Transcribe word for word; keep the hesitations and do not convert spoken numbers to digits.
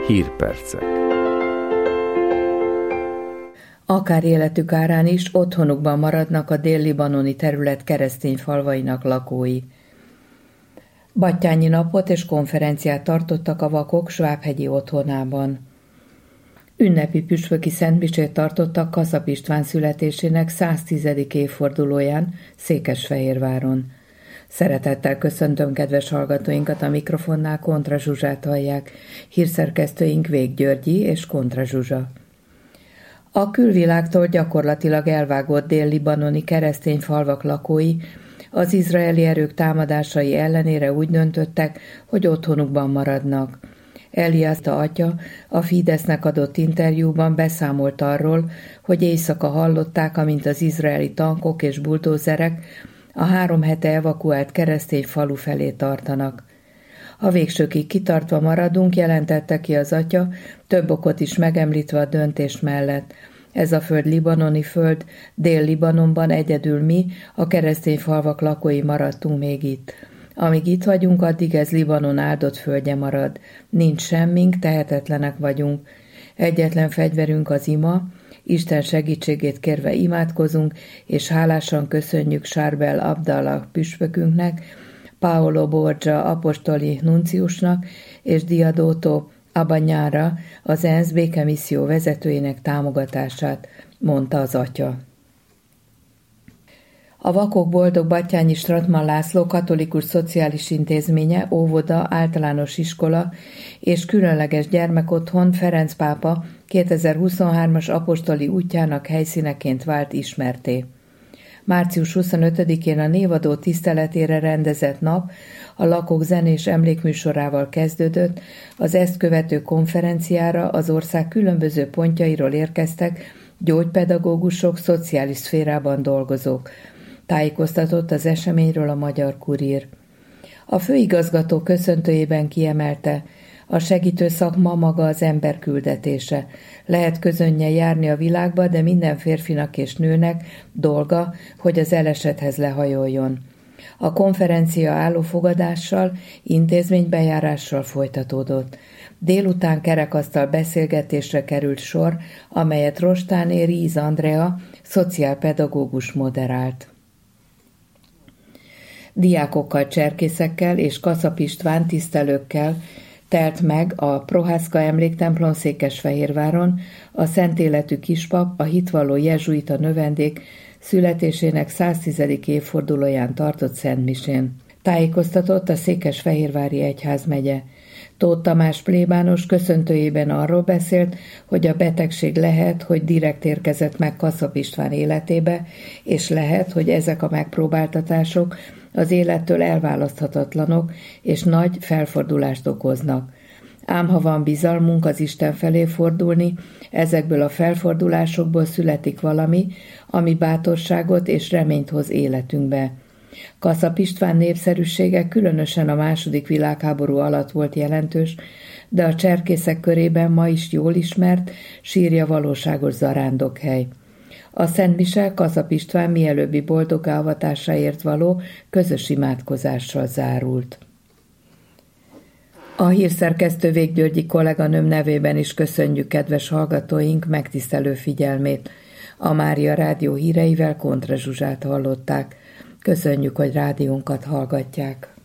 Hírpercek. Akár életük árán is otthonukban maradnak a dél-libanoni terület keresztény falvainak lakói. Battyányi napot és konferenciát tartottak a vakok Svábhegyi otthonában. Ünnepi püspöki szentmisét tartottak Kaszap István születésének száztízedik évfordulóján Székesfehérváron. Szeretettel köszöntöm kedves hallgatóinkat, a mikrofonnál Kontra Zsuzsát hallják, hírszerkesztőink Vég Györgyi és Kontra Zsuzsa. A külvilágtól gyakorlatilag elvágott dél-libanoni keresztény falvak lakói az izraeli erők támadásai ellenére úgy döntöttek, hogy otthonukban maradnak. Eliaszta atya a Fidesznek adott interjúban beszámolt arról, hogy éjszaka hallották, amint az izraeli tankok és buldózerek a három hete evakuált keresztény falu felé tartanak. A végsőkig kitartva maradunk, jelentette ki az atya, több okot is megemlítve a döntés mellett. Ez a föld libanoni föld, Dél-Libanonban egyedül mi, a keresztény falvak lakói maradtunk még itt. Amíg itt vagyunk, addig ez Libanon áldott földje marad. Nincs semmink, tehetetlenek vagyunk. Egyetlen fegyverünk az ima, Isten segítségét kérve imádkozunk, és hálásan köszönjük Sárbel Abdallah püspökünknek, Paolo Borgia apostoli nunciusnak és Diadoto Abanyára, az ENSZ békemisszió vezetőjének támogatását, mondta az atya. A Vakok Boldog Battyányi Stratman László Katolikus Szociális Intézménye, óvoda, általános iskola és különleges gyermekotthon Ferenc pápa kétezer-huszonhármas apostoli útjának helyszíneként vált ismertté. március huszonötödikén a névadó tiszteletére rendezett nap a lakók zenés emlékműsorával kezdődött, az ezt követő konferenciára az ország különböző pontjairól érkeztek gyógypedagógusok, szociális szférában dolgozók. Tájékoztatott az eseményről a Magyar Kurír. A főigazgató köszöntőjében kiemelte, a segítő szakma maga az ember küldetése. Lehet közönnyel járni a világba, de minden férfinak és nőnek dolga, hogy az elesethez lehajoljon. A konferencia állófogadással, intézménybejárással folytatódott. Délután kerekasztal beszélgetésre került sor, amelyet Rostáné Ríz Andrea, szociálpedagógus moderált. Diákokkal, cserkészekkel és Kaszap István tisztelőkkel telt meg a Prohászka emléktemplom Székesfehérváron a szent életű kispap, a hitvalló jezsuita növendék születésének száztízedik évfordulóján tartott szentmisén. Tájékoztatott a Székesfehérvári egyházmegye. Tóth Tamás plébános köszöntőjében arról beszélt, hogy a betegség lehet, hogy direkt érkezett meg Kaszap István életébe, és lehet, hogy ezek a megpróbáltatások az élettől elválaszthatatlanok, és nagy felfordulást okoznak. Ám ha van bizalmunk az Isten felé fordulni, ezekből a felfordulásokból születik valami, ami bátorságot és reményt hoz életünkbe. Kaszap István népszerűsége különösen a második világháború alatt volt jelentős, de a cserkészek körében ma is jól ismert, sírja valóságos zarándokhely. A szentmise Kaszap István mielőbbi boldog avatásáért való közös imádkozással zárult. A hírszerkesztő Vég Györgyi kolléganőm nevében is köszönjük kedves hallgatóink megtisztelő figyelmét. A Mária Rádió híreivel Kontra Zsuzsát hallották. Köszönjük, hogy rádiónkat hallgatják.